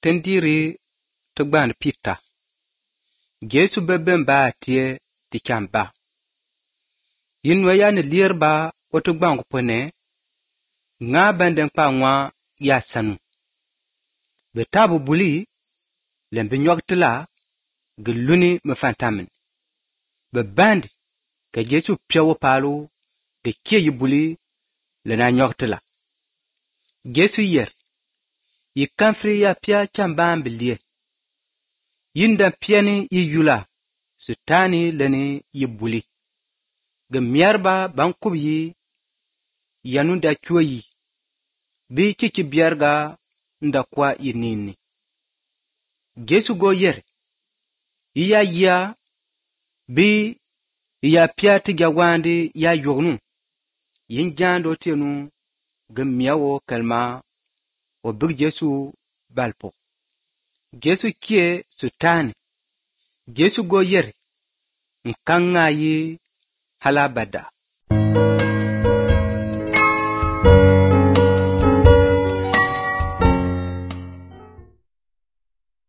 tendiri ti gban Pita. Jesu beben ba tie ti chamba. Yinwa ya ni lierba o ti gban ko pone nga banden pa nwa ya sanu. Betabu buli lembi nyoktila guluni mfantamin. Bebandi ka Jesu piawo palu ge kie yibuli lena nyoktila. Jesu yer yi kanfri ya pia chambaan bilie. Yindan piani yi yula sutani leni yibuli. Ge mierba bankub yi yanunda chwoyi. Bi chichi bierga nda kwa yinini. Jesu go yer ya ya bi ya pia tiga wandi ya yognu. Yin jando tenu ge miawo kalma o big Jesu balpo. Jesu kie sutani. Jesu go yer nkanga yi halabada.